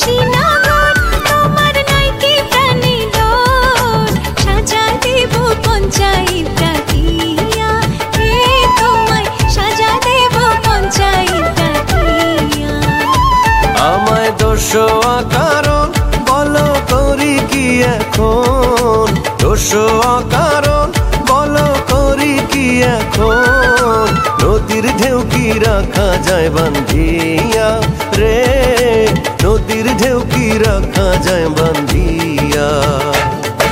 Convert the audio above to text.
কুশীনগর, তোমার নাই কি প্রাণী ডর, সাজা দেব পঞ্চায়েতটা দিয়া, হে তোমায় সাজা দেব পঞ্চায়েতটা দিয়া। আমায় দোষোয়া কারণ বলো করি কি এখন, দোষোয়া কারণ বলো করি কি এখন, নদীর ঢেউ কি রাখা যায় বান্ধিয়া রে, নদীর ঢেউ কি রাখা যায় বান্ধিয়া।